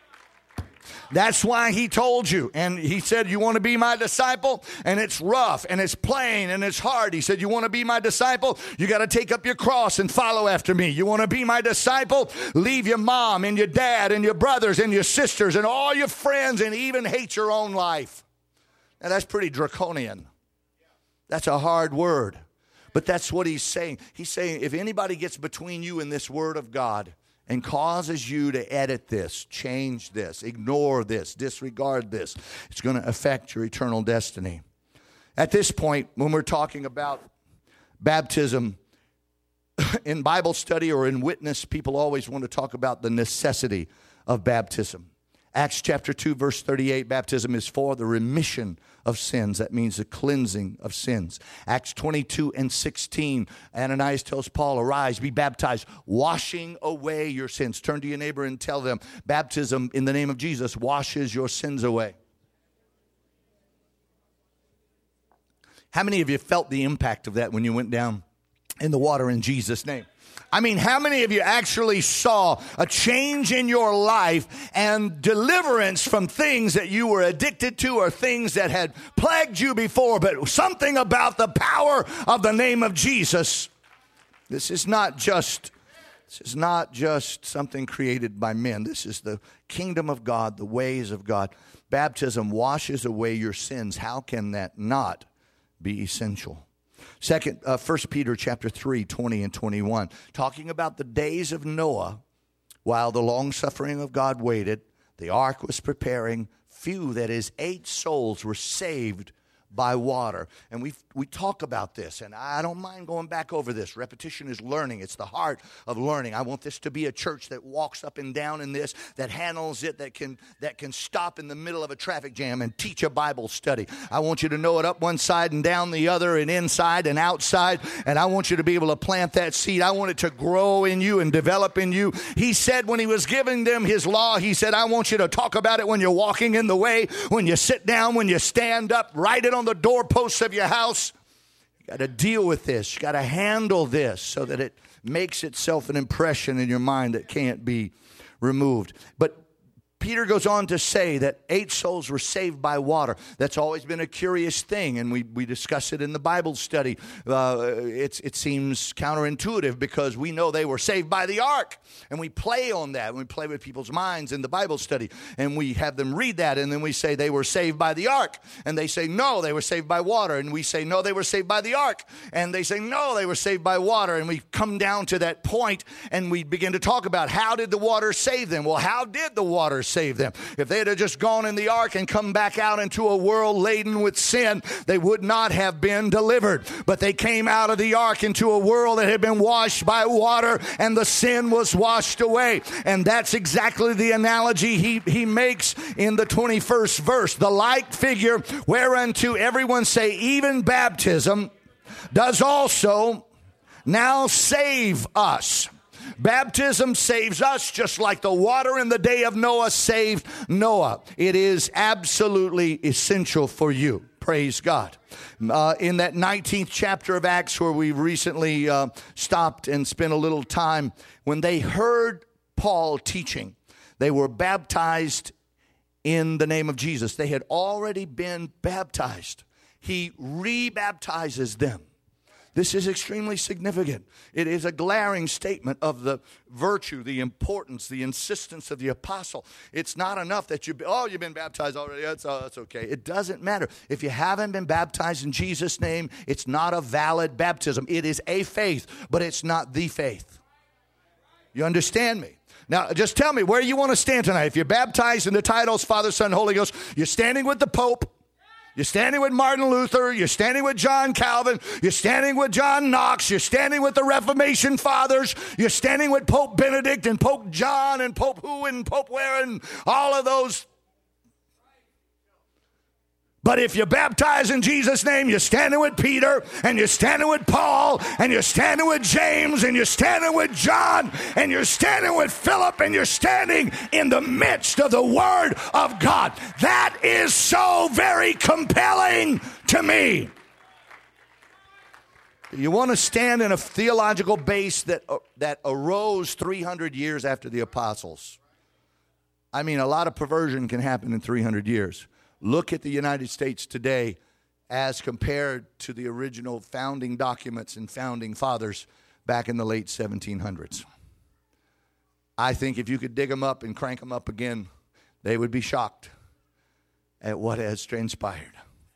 That's why He told you. And He said, you want to be my disciple? And it's rough, and it's plain, and it's hard. He said, you want to be my disciple? You got to take up your cross and follow after me. You want to be my disciple? Leave your mom and your dad and your brothers and your sisters and all your friends, and even hate your own life. Now, that's pretty draconian. That's a hard word. But that's what He's saying. He's saying, if anybody gets between you and this Word of God and causes you to edit this, change this, ignore this, disregard this, it's going to affect your eternal destiny. At this point, when we're talking about baptism, in Bible study or in witness, people always want to talk about the necessity of baptism. Acts chapter two, verse thirty-eight, baptism is for the remission of sins. That means the cleansing of sins. Acts twenty-two and sixteen, Ananias tells Paul, arise, be baptized, washing away your sins. Turn to your neighbor and tell them, baptism in the name of Jesus washes your sins away. How many of you felt the impact of that when you went down in the water in Jesus' name? I mean, how many of you actually saw a change in your life and deliverance from things that you were addicted to or things that had plagued you before, but something about the power of the name of Jesus? This is not just, this is not just something created by men. This is the kingdom of God, the ways of God. Baptism washes away your sins. How can that not be essential? Second, uh, First Peter chapter three, twenty and twenty-one, talking about the days of Noah, while the long suffering of God waited, the ark was preparing. Few, that is, eight souls were saved by water. And we we talk about this, and I don't mind going back over this. Repetition is learning. It's the heart of learning. I want this to be a church that walks up and down in this, that handles it, that can that can stop in the middle of a traffic jam and teach a Bible study. I want you to know it up one side and down the other and inside and outside, and I want you to be able to plant that seed. I want it to grow in you and develop in you. He said when He was giving them His law, He said, I want you to talk about it when you're walking in the way, when you sit down, when you stand up, write it on the doorposts of your house. You got to deal with this. You got to handle this so that it makes itself an impression in your mind that can't be removed. But Peter goes on to say that eight souls were saved by water. That's always been a curious thing, and we, we discuss it in the Bible study. Uh, it's, it seems counterintuitive because we know they were saved by the ark, and we play on that. We play with people's minds in the Bible study, and we have them read that, and then we say they were saved by the ark, and they say, no, they were saved by water, and we say, no, they were saved by the ark, and they say, no, they were saved by water, and we come down to that point, and we begin to talk about how did the water save them? Well, how did the water save save them? If they had just gone in the ark and come back out into a world laden with sin, they would not have been delivered. But they came out of the ark into a world that had been washed by water, and the sin was washed away. And that's exactly the analogy he, he makes in the twenty-first verse. The like figure whereunto everyone say, even baptism does also now save us. Baptism saves us just like the water in the day of Noah saved Noah. It is absolutely essential for you. Praise God. Uh, in that nineteenth chapter of Acts, where we recently uh, stopped and spent a little time, when they heard Paul teaching, they were baptized in the name of Jesus. They had already been baptized. He re-baptizes them. This is extremely significant. It is a glaring statement of the virtue, the importance, the insistence of the apostle. It's not enough that you, oh, you've been baptized already. That's, oh, that's okay. It doesn't matter. If you haven't been baptized in Jesus' name, it's not a valid baptism. It is a faith, but it's not the faith. You understand me? Now, just tell me where you want to stand tonight. If you're baptized in the titles Father, Son, Holy Ghost, you're standing with the Pope. You're standing with Martin Luther. You're standing with John Calvin. You're standing with John Knox. You're standing with the Reformation Fathers. You're standing with Pope Benedict and Pope John and Pope who and Pope where and all of those. But if you're baptized in Jesus' name, you're standing with Peter, and you're standing with Paul, and you're standing with James, and you're standing with John, and you're standing with Philip, and you're standing in the midst of the Word of God. That is so very compelling to me. You want to stand in a theological base that, uh, that arose three hundred years after the apostles. I mean, a lot of perversion can happen in three hundred years. Look at the United States today as compared to the original founding documents and founding fathers back in the late seventeen hundreds. I think if you could dig them up and crank them up again, they would be shocked at what has transpired.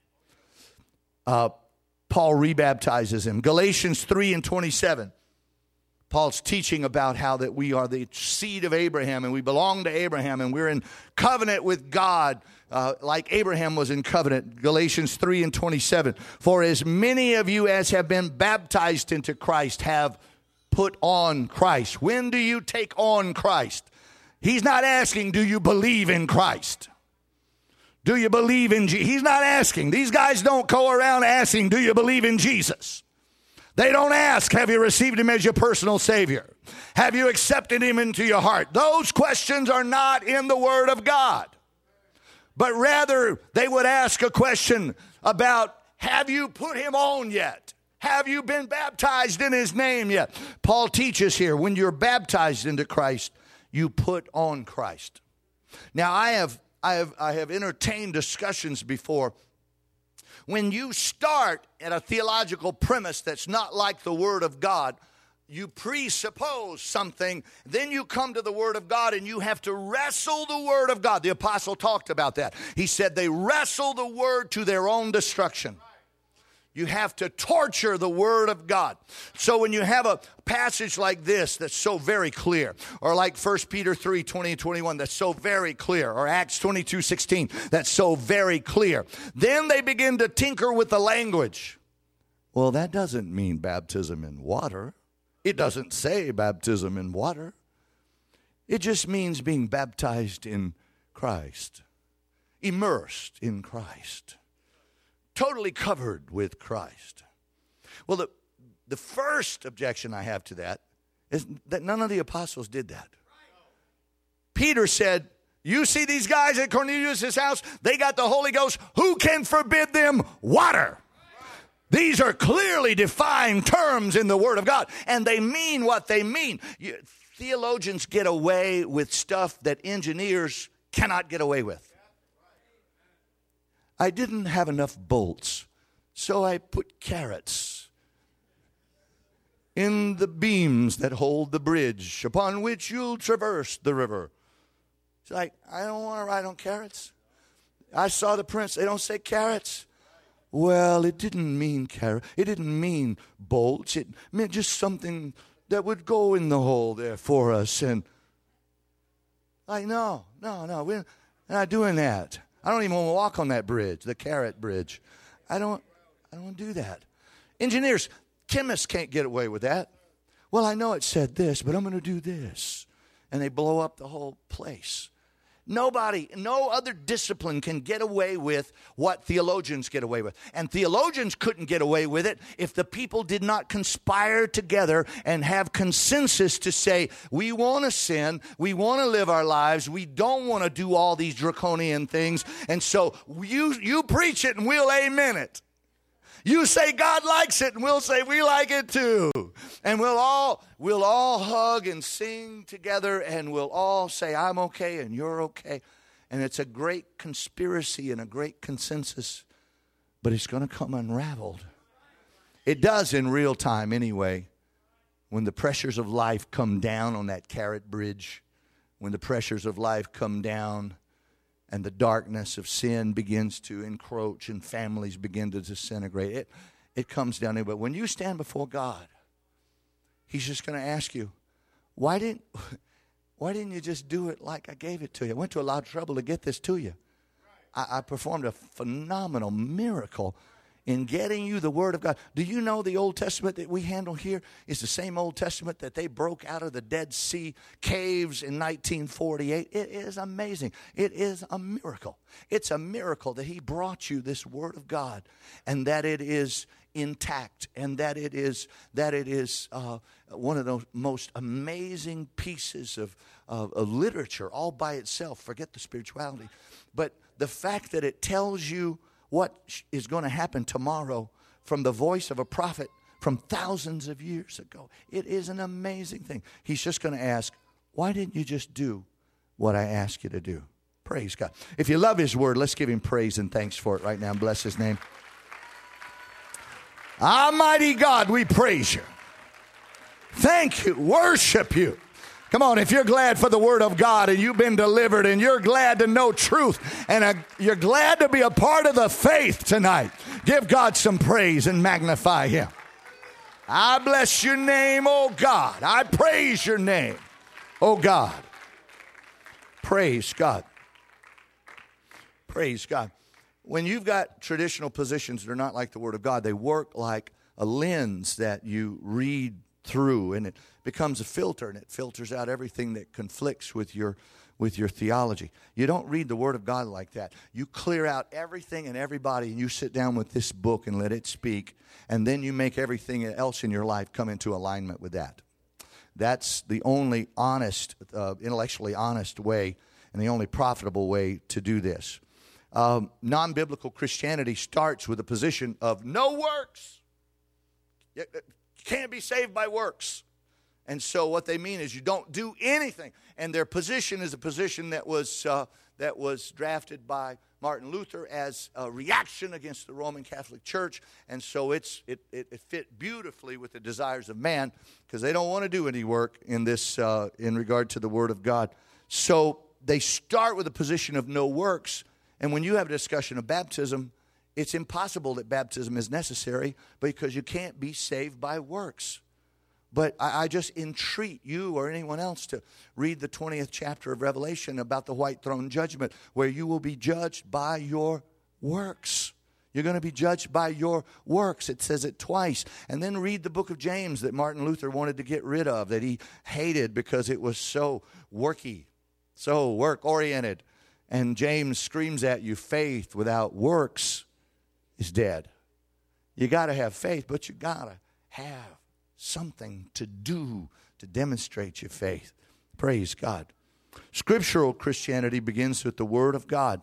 Uh, Paul rebaptizes him. Galatians three and twenty-seven. Paul's teaching about how that we are the seed of Abraham and we belong to Abraham and we're in covenant with God uh, like Abraham was in covenant. Galatians three and twenty-seven. For as many of you as have been baptized into Christ have put on Christ. When do you take on Christ? He's not asking, do you believe in Christ? Do you believe in Jesus? He's not asking. These guys don't go around asking, do you believe in Jesus? They don't ask, have you received him as your personal Savior? Have you accepted him into your heart? Those questions are not in the Word of God. But rather, they would ask a question about, have you put him on yet? Have you been baptized in his name yet? Paul teaches here, when you're baptized into Christ, you put on Christ. Now, I have, I have, I have entertained discussions before. When you start at a theological premise that's not like the Word of God, you presuppose something, then you come to the Word of God and you have to wrestle the Word of God. The apostle talked about that. He said they wrestle the Word to their own destruction. You have to torture the Word of God. So when you have a passage like this that's so very clear, or like First Peter three, twenty and twenty-one that's so very clear, or Acts twenty-two, sixteen that's so very clear, then they begin to tinker with the language. Well, that doesn't mean baptism in water. It doesn't say baptism in water. It just means being baptized in Christ, immersed in Christ. Totally covered with Christ. Well, the, the first objection I have to that is that none of the apostles did that. Peter said, you see these guys at Cornelius' house, they got the Holy Ghost. Who can forbid them water? These are clearly defined terms in the Word of God, and they mean what they mean. You, theologians get away with stuff that engineers cannot get away with. I didn't have enough bolts, so I put carrots in the beams that hold the bridge upon which you'll traverse the river. It's like, I don't want to ride on carrots. I saw the prints. They don't say carrots. Well, it didn't mean carrot. It didn't mean bolts. It meant just something that would go in the hole there for us. And like, no, no, no, we're not doing that. I don't even want to walk on that bridge, the carrot bridge. I don't, I don't want to do that. Engineers, chemists can't get away with that. Well, I know it said this, but I'm going to do this. And they blow up the whole place. Nobody, no other discipline can get away with what theologians get away with. And theologians couldn't get away with it if the people did not conspire together and have consensus to say, we want to sin, we want to live our lives, we don't want to do all these draconian things, and so you, you preach it and we'll amen it. You say God likes it, and we'll say we like it too. And we'll all we'll all hug and sing together, and we'll all say, I'm okay and you're okay. And it's a great conspiracy and a great consensus, but it's going to come unraveled. It does in real time anyway. When the pressures of life come down on that carrot bridge, when the pressures of life come down, and the darkness of sin begins to encroach and families begin to disintegrate. It, it comes down there. But when you stand before God, He's just going to ask you, why didn't, why didn't you just do it like I gave it to you? I went to a lot of trouble to get this to you. I, I performed a phenomenal miracle in getting you the Word of God. Do you know the Old Testament that we handle here is the same Old Testament that they broke out of the Dead Sea caves in nineteen forty-eight? It is amazing. It is a miracle. It's a miracle that He brought you this Word of God and that it is intact and that it is that it is uh, one of the most amazing pieces of, of, of literature all by itself. Forget the spirituality. But the fact that it tells you what is going to happen tomorrow from the voice of a prophet from thousands of years ago. It is an amazing thing. He's just going to ask, why didn't you just do what I asked you to do? Praise God. If you love His Word, let's give Him praise and thanks for it right now and bless His name. Almighty God, we praise You. Thank You. Worship You. Come on, if you're glad for the Word of God and you've been delivered and you're glad to know truth and uh, you're glad to be a part of the faith tonight, give God some praise and magnify Him. I bless Your name, oh God. I praise Your name, oh God. Praise God. Praise God. When you've got traditional positions that are not like the Word of God, they work like a lens that you read through, and it becomes a filter, and it filters out everything that conflicts with your with your theology. You don't read the Word of God like that. You clear out everything and everybody, and you sit down with this book and let it speak, and then you make everything else in your life come into alignment with that. That's the only honest, uh, intellectually honest way, and the only profitable way to do this. Um, non-biblical Christianity starts with a position of no works. You can't be saved by works. And so what they mean is you don't do anything. And their position is a position that was uh, that was drafted by Martin Luther as a reaction against the Roman Catholic Church. And so it's it, it, it fit beautifully with the desires of man because they don't want to do any work in this uh, in regard to the Word of God. So they start with a position of no works. And when you have a discussion of baptism, it's impossible that baptism is necessary because you can't be saved by works. But I, I just entreat you or anyone else to read the twentieth chapter of Revelation about the white throne judgment, where you will be judged by your works. You're going to be judged by your works. It says it twice. And then read the book of James that Martin Luther wanted to get rid of, that he hated because it was so worky, so work-oriented. And James screams at you, faith without works is dead. You got to have faith, but you got to have something to do to demonstrate your faith. Praise God. Scriptural Christianity begins with the Word of God.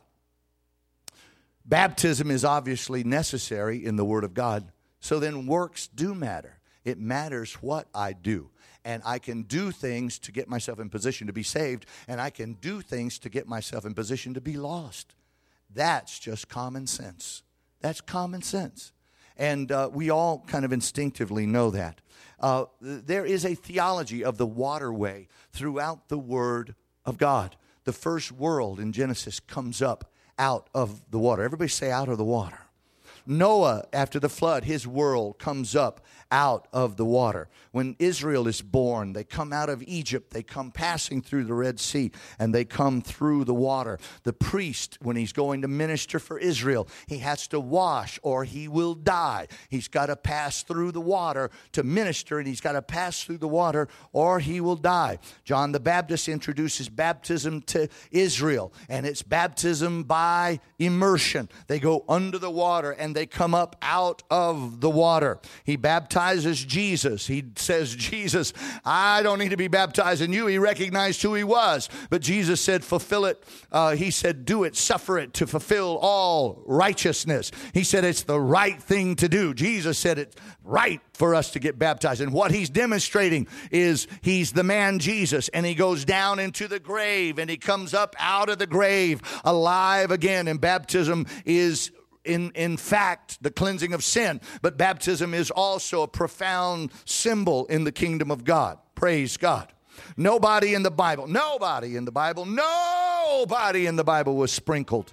Baptism is obviously necessary in the Word of God. So then works do matter. It matters what I do. And I can do things to get myself in position to be saved, and I can do things to get myself in position to be lost. That's just common sense. That's common sense. And uh, we all kind of instinctively know that. Uh, there is a theology of the waterway throughout the Word of God. The first world in Genesis comes up out of the water. Everybody say out of the water. Noah, after the flood, his world comes up out of the water. When Israel is born, they come out of Egypt. They come passing through the Red Sea, and they come through the water. The priest, when he's going to minister for Israel, he has to wash or he will die. He's got to pass through the water to minister, and he's got to pass through the water or he will die. John the Baptist introduces baptism to Israel, and it's baptism by immersion. They go under the water, and they come up out of the water. He baptizes Jesus. He says, Jesus, I don't need to be baptized in you. He recognized who he was. But Jesus said, fulfill it. Uh, he said, do it, suffer it to fulfill all righteousness. He said, it's the right thing to do. Jesus said it's right for us to get baptized. And what he's demonstrating is he's the man Jesus, and he goes down into the grave, and he comes up out of the grave alive again. And baptism is In, in fact, the cleansing of sin. But baptism is also a profound symbol in the kingdom of God. Praise God. Nobody in the Bible, nobody in the Bible, nobody in the Bible was sprinkled.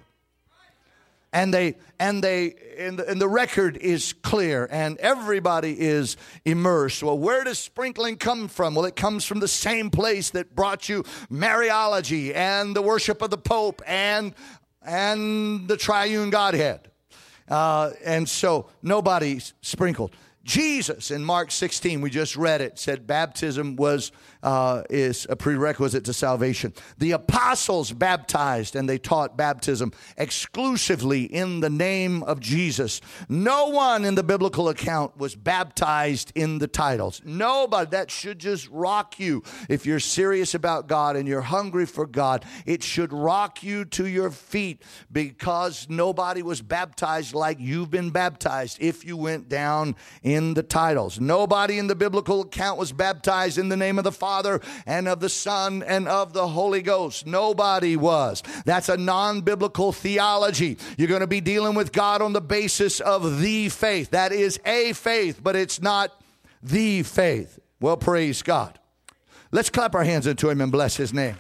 And they, and they, and the, and the record is clear, and everybody is immersed. Well, where does sprinkling come from? Well, it comes from the same place that brought you Mariology and the worship of the Pope and, and the triune Godhead. Uh, and so nobody's sprinkled. Jesus in Mark sixteen, we just read it, said baptism was uh, is a prerequisite to salvation. The apostles baptized, and they taught baptism exclusively in the name of Jesus. No one in the biblical account was baptized in the titles. Nobody. That should just rock you. If you're serious about God and you're hungry for God, it should rock you to your feet, because nobody was baptized like you've been baptized if you went down in in the titles. Nobody in the biblical account was baptized in the name of the Father and of the Son and of the Holy Ghost. Nobody was. That's a non-biblical theology. You're going to be dealing with God on the basis of the faith. That is a faith, but it's not the faith. Well, praise God. Let's clap our hands into him and bless his name.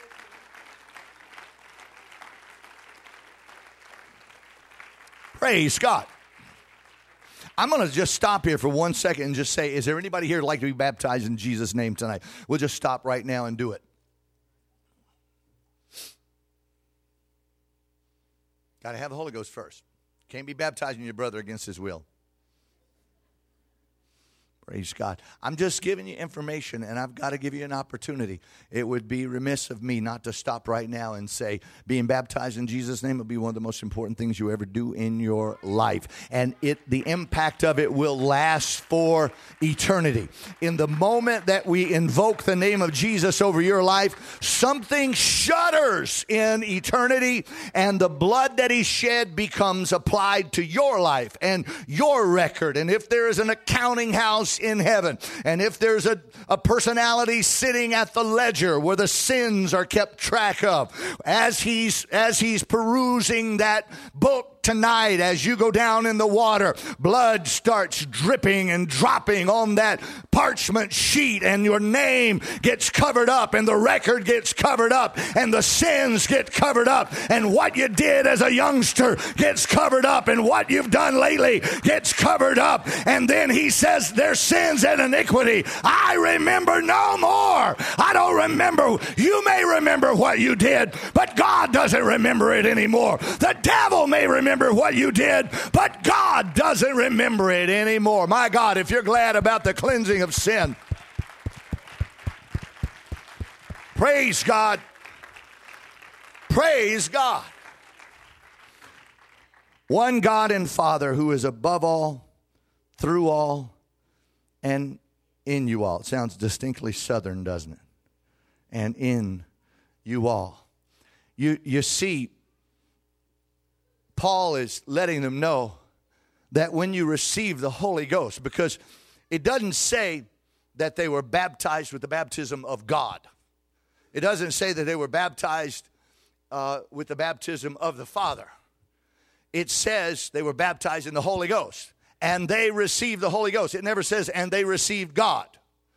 Praise God. I'm going to just stop here for one second and just say, is there anybody here who'd like to be baptized in Jesus' name tonight? We'll just stop right now and do it. Got to have the Holy Ghost first. Can't be baptizing your brother against his will. Praise God. I'm just giving you information, and I've got to give you an opportunity. It would be remiss of me not to stop right now and say, being baptized in Jesus' name will be one of the most important things you ever do in your life. And it, the impact of it will last for eternity. In the moment that we invoke the name of Jesus over your life, something shudders in eternity, and the blood that he shed becomes applied to your life and your record. And if there is an accounting house in heaven, and if there's a, a personality sitting at the ledger where the sins are kept track of, as he's as he's perusing that book tonight, as you go down in the water, blood starts dripping and dropping on that parchment sheet, and your name gets covered up, and the record gets covered up, and the sins get covered up, and what you did as a youngster gets covered up, and what you've done lately gets covered up. And then he says, their sins and iniquity I remember no more. I don't remember. You may remember what you did, but God doesn't remember it anymore. The devil may remember what you did, but God doesn't remember it anymore. My God, if you're glad about the cleansing of sin, praise God. Praise God. One God and Father who is above all, through all, and in you all. It sounds distinctly Southern, doesn't it? And in you all. You, you see, Paul is letting them know that when you receive the Holy Ghost, because it doesn't say that they were baptized with the baptism of God. It doesn't say that they were baptized uh, with the baptism of the Father. It says they were baptized in the Holy Ghost, and they received the Holy Ghost. It never says, and they received God.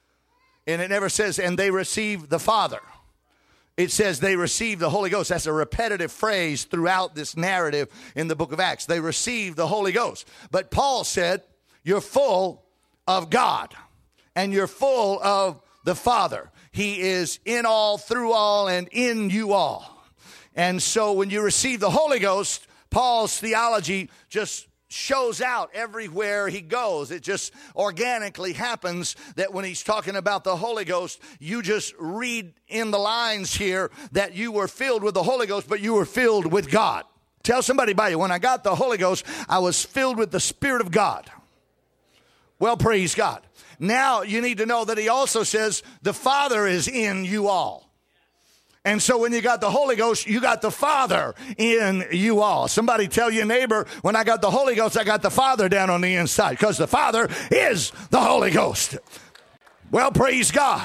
And it never says, and they received the Father. It says they received the Holy Ghost. That's a repetitive phrase throughout this narrative in the book of Acts. They received the Holy Ghost. But Paul said, you're full of God, and you're full of the Father. He is in all, through all, and in you all. And so when you receive the Holy Ghost, Paul's theology just shows out everywhere he goes. It just organically happens that when he's talking about the Holy Ghost, you just read in the lines here that you were filled with the Holy Ghost, but you were filled with God. Tell somebody by you, when I got the Holy Ghost, I was filled with the Spirit of God. Well, praise God. Now you need to know that he also says the Father is in you all. And so when you got the Holy Ghost, you got the Father in you all. Somebody tell your neighbor, when I got the Holy Ghost, I got the Father down on the inside, because the Father is the Holy Ghost. Well, praise God.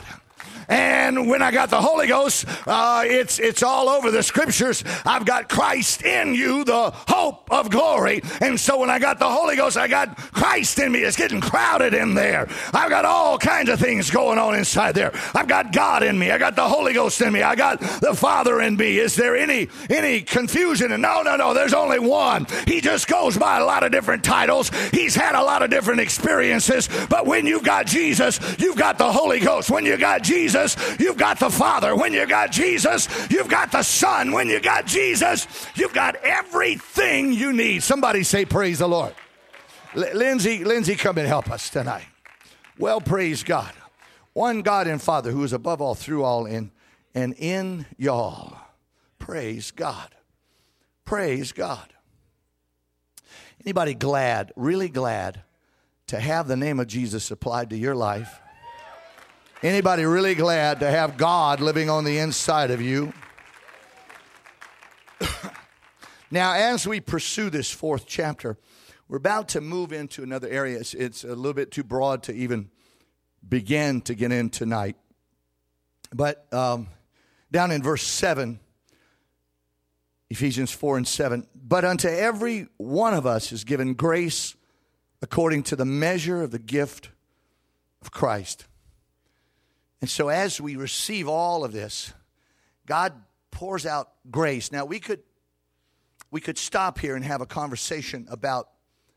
And when I got the Holy Ghost, uh, it's it's all over the scriptures. I've got Christ in you, the hope of glory. And so when I got the Holy Ghost, I got Christ in me. It's getting crowded in there. I've got all kinds of things going on inside there. I've got God in me. I got the Holy Ghost in me. I got the Father in me. Is there any any confusion? And no, no, no. There's only one. He just goes by a lot of different titles. He's had a lot of different experiences. But when you've got Jesus, you've got the Holy Ghost. When you got Jesus, you've got the Father. When you got Jesus, you've got the Son. When you got Jesus, you've got everything you need. Somebody say, praise the Lord. L- Lindsay, Lindsay, come and help us tonight. Well, praise God. One God and Father who is above all, through all, and, and in y'all. Praise God. Praise God. Anybody glad, really glad to have the name of Jesus applied to your life? Anybody really glad to have God living on the inside of you? Now, as we pursue this fourth chapter, we're about to move into another area. It's, it's a little bit too broad to even begin to get in tonight. But um, down in verse seven, Ephesians four and seven, but unto every one of us is given grace according to the measure of the gift of Christ. And so as we receive all of this, God pours out grace. Now, we could we could stop here and have a conversation about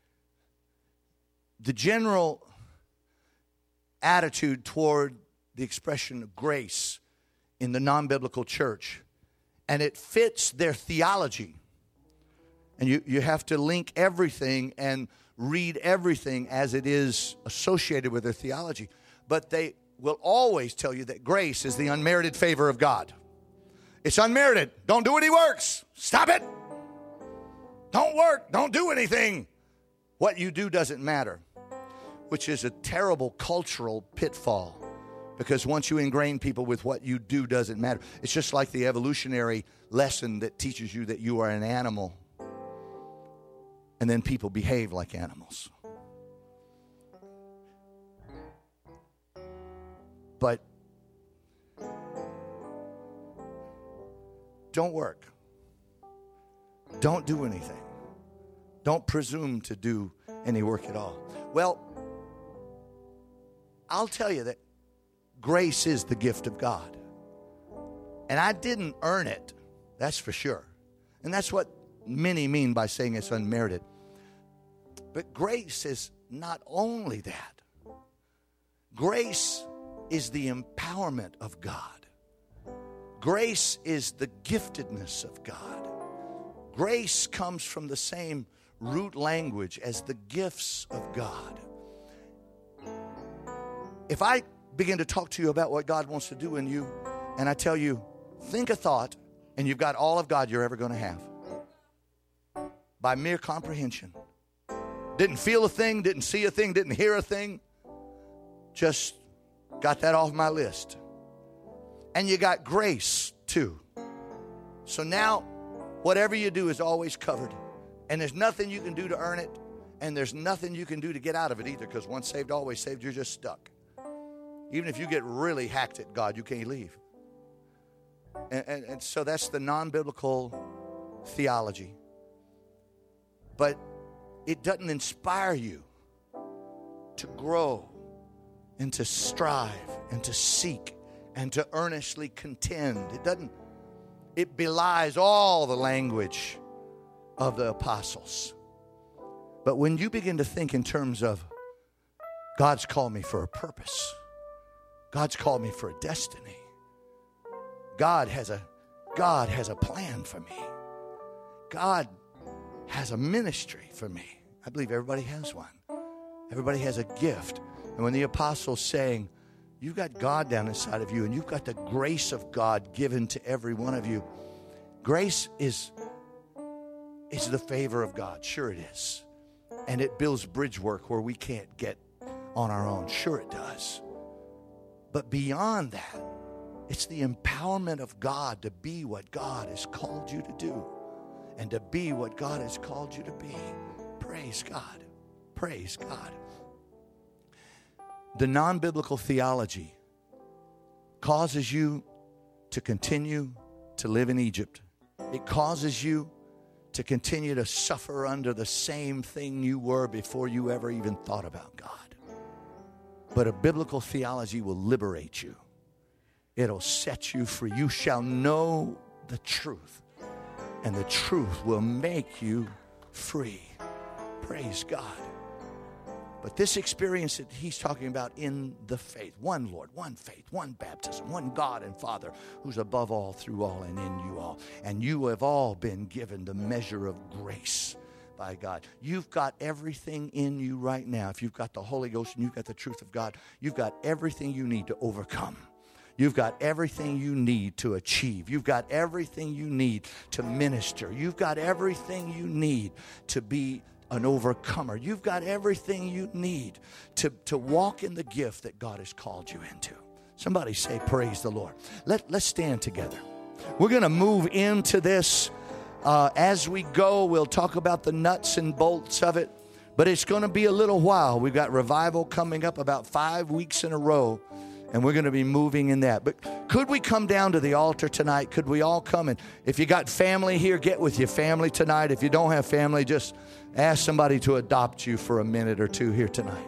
the general attitude toward the expression of grace in the non-biblical church. And it fits their theology. And you, you have to link everything and read everything as it is associated with their theology. But they will always tell you that grace is the unmerited favor of God. It's unmerited. Don't do any works. Stop it. Don't work. Don't do anything. What you do doesn't matter, which is a terrible cultural pitfall, because once you ingrain people with what you do doesn't matter. It's just like the evolutionary lesson that teaches you that you are an animal, and then people behave like animals. But don't work. Don't do anything. Don't presume to do any work at all. Well, I'll tell you that grace is the gift of God. And I didn't earn it, that's for sure. And that's what many mean by saying it's unmerited. But grace is not only that. Grace is the empowerment of God. Grace is the giftedness of God. Grace comes from the same root language as the gifts of God. If I begin to talk to you about what God wants to do in you, and I tell you, think a thought, and you've got all of God you're ever going to have. By mere comprehension. Didn't feel a thing, didn't see a thing, didn't hear a thing. Just got that off my list. And you got grace too. So now, whatever you do is always covered. And there's nothing you can do to earn it. And there's nothing you can do to get out of it either, because once saved, always saved, you're just stuck. Even if you get really hacked at God, you can't leave. And, and, and so that's the non-biblical theology. But it doesn't inspire you to grow and to strive and to seek and to earnestly contend. It doesn't. It belies all the language of the apostles. But when you begin to think in terms of God's called me for a purpose, God's called me for a destiny, God has a God has a plan for me, God has a ministry for me. I believe everybody has one. Everybody has a gift. And when the apostle's saying, you've got God down inside of you, and you've got the grace of God given to every one of you. Grace is, is the favor of God. Sure it is. And it builds bridge work where we can't get on our own. Sure it does. But beyond that, it's the empowerment of God to be what God has called you to do and to be what God has called you to be. Praise God. Praise God. The non-biblical theology causes you to continue to live in Egypt. It causes you to continue to suffer under the same thing you were before you ever even thought about God. But a biblical theology will liberate you. It'll set you free. You shall know the truth, and the truth will make you free. Praise God. But this experience that he's talking about in the faith, one Lord, one faith, one baptism, one God and Father who's above all, through all, and in you all. And you have all been given the measure of grace by God. You've got everything in you right now. If you've got the Holy Ghost and you've got the truth of God, you've got everything you need to overcome. You've got everything you need to achieve. You've got everything you need to minister. You've got everything you need to be an overcomer. You've got everything you need to, to walk in the gift that God has called you into. Somebody say, praise the Lord. Let, let's stand together. We're going to move into this. Uh, as we go, we'll talk about the nuts and bolts of it. But it's going to be a little while. We've got revival coming up about five weeks in a row. And we're going to be moving in that. But could we come down to the altar tonight? Could we all come? And if you got family here, get with your family tonight. If you don't have family, just ask somebody to adopt you for a minute or two here tonight.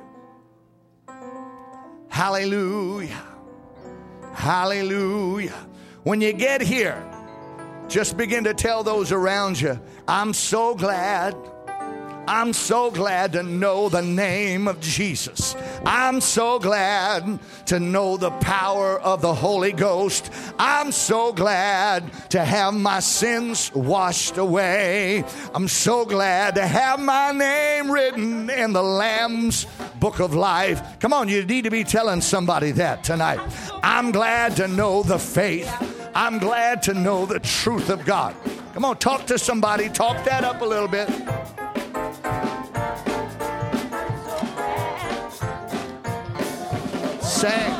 Hallelujah. Hallelujah. When you get here, just begin to tell those around you, I'm so glad. I'm so glad to know the name of Jesus. I'm so glad to know the power of the Holy Ghost. I'm so glad to have my sins washed away. I'm so glad to have my name written in the Lamb's book of life. Come on, you need to be telling somebody that tonight. I'm glad to know the faith. I'm glad to know the truth of God. Come on, talk to somebody. Talk that up a little bit. Sang.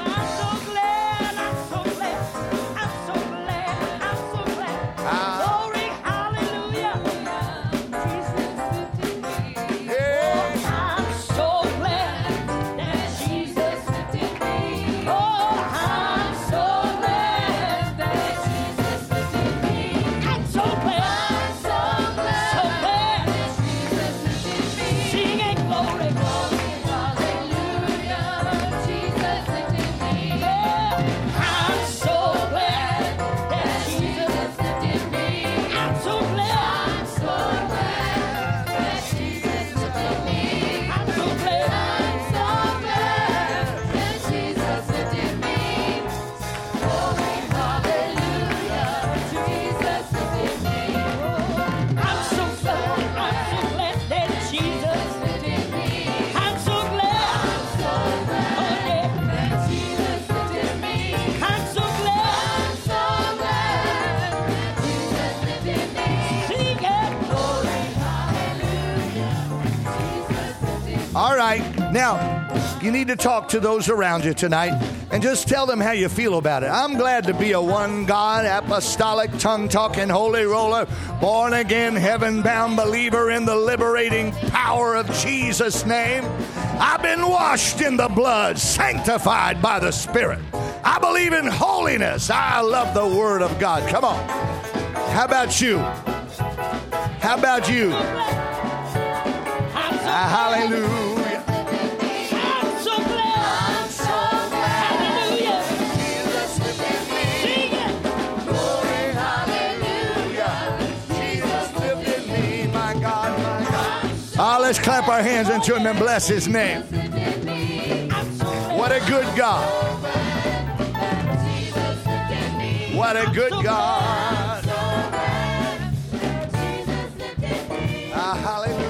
All right, now, You need to talk to those around you tonight and just tell them how you feel about it. I'm glad to be a one God, apostolic, tongue-talking, holy roller, born-again, heaven-bound believer in the liberating power of Jesus' name. I've been washed in the blood, sanctified by the Spirit. I believe in holiness. I love the Word of God. Come on. How about you? How about you? Uh, hallelujah. I'm so glad. I'm so glad. Hallelujah. Jesus lifted me. Sing it. Glory, hallelujah. Jesus lifted me, my God, my God. Ah, let's clap our hands unto him and bless his name. What a good God. What a good God. Ah, hallelujah.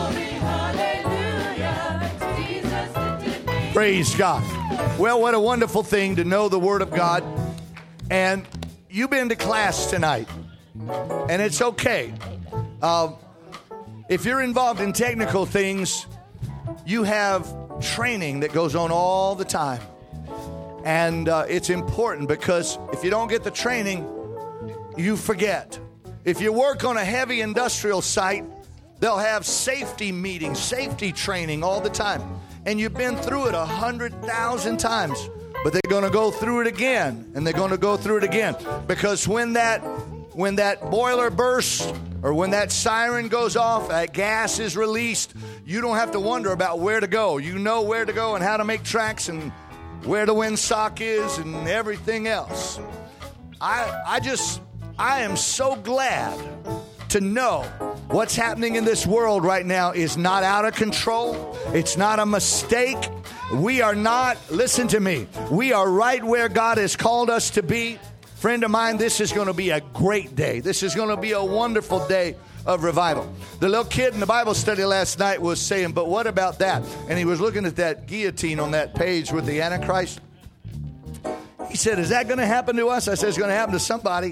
Praise God. Well, what a wonderful thing to know the Word of God. And you've been to class tonight. And it's okay. Uh, if you're involved in technical things, you have training that goes on all the time. And uh, it's important because if you don't get the training, you forget. If you work on a heavy industrial site, they'll have safety meetings, safety training all the time. And you've been through it a hundred thousand times, but they're going to go through it again, and they're going to go through it again, because when that when that boiler bursts or when that siren goes off, that gas is released, you don't have to wonder about where to go. You know where to go and how to make tracks and where the windsock is and everything else. I I just I am so glad to know what's happening in this world right now is not out of control. It's not a mistake. We are not, listen to me, we are right where God has called us to be. Friend of mine, this is going to be a great day. This is going to be a wonderful day of revival. The little kid in the Bible study last night was saying, but what about that? And he was looking at that guillotine on that page with the Antichrist. He said, is that going to happen to us? I said, it's going to happen to somebody.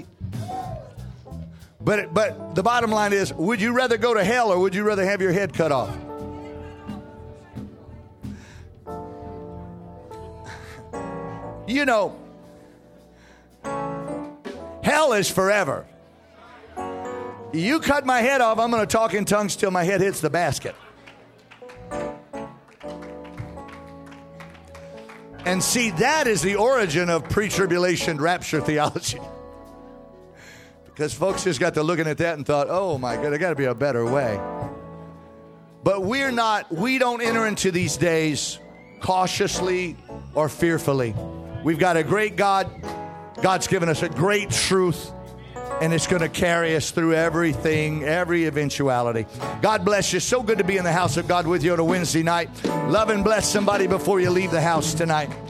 But but the bottom line is, would you rather go to hell or would you rather have your head cut off? You know, hell is forever. You cut my head off, I'm going to talk in tongues till my head hits the basket. And see, that is the origin of pre-tribulation rapture theology. Because folks just got to looking at that and thought, oh my God, there got to be a better way. But we're not, we don't enter into these days cautiously or fearfully. We've got a great God. God's given us a great truth, and it's going to carry us through everything, every eventuality. God bless you. So good to be in the house of God with you on a Wednesday night. Love and bless somebody before you leave the house tonight.